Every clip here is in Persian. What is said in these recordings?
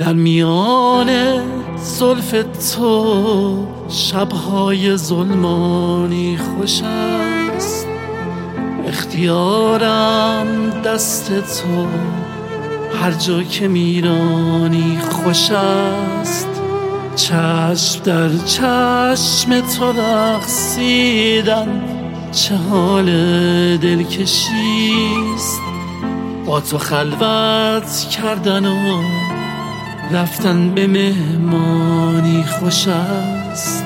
در میان زلف تو شبهای ظلمانی خوش است، اختیارم دست تو، هر جا که میرانی خوش است. چشم در چشم تو رقصیدن چه حال دلکشیست، با تو خلوت کردن و رفتن به مهمانی خوش است.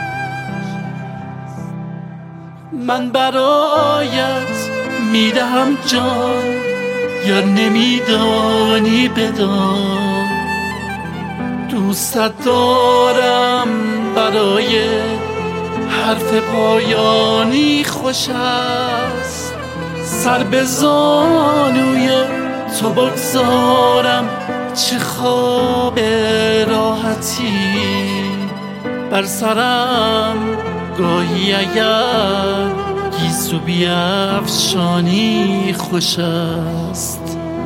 من برایت میدهم جان، یا نمیدانی بدان، دوستت دارم برای حرف پایانی خوش است. سر به زانوی تو بگذارم چه خواب راحتی بر سرم، گاهی اگر گیسو بیفشانی خوش است.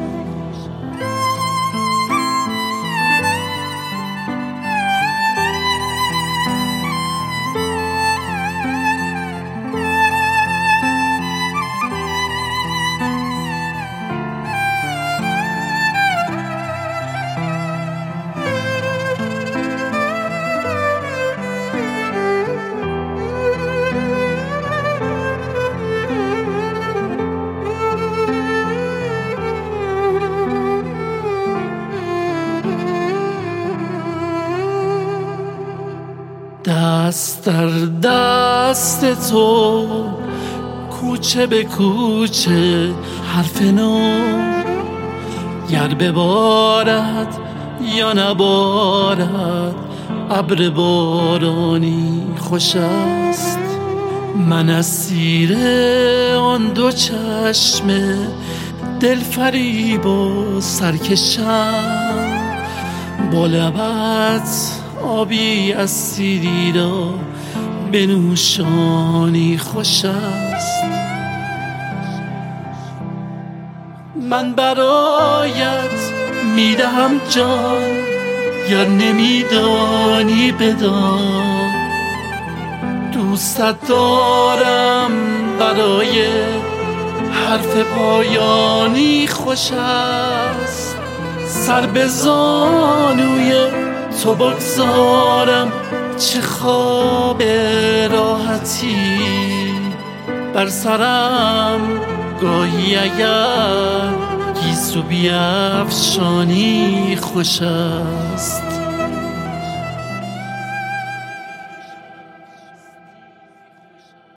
دست در دست تو، کوچه به کوچه حرف نو، گر ببارد یا نبارد ابر بارانی خوش است. من اسیر آن دو چشم دلفریب و سرکشم، با لبت آبی از سیری را به نوشانی خوش است. من برایت میدهم جان، یا نمیدانی بدان، دوستت دارم برای حرف پایانی خوش است. سر به زانوی تو بگذارم چه خواب راحتی بر سرم، گاهی اگر گیسو بیفشانی خوش است.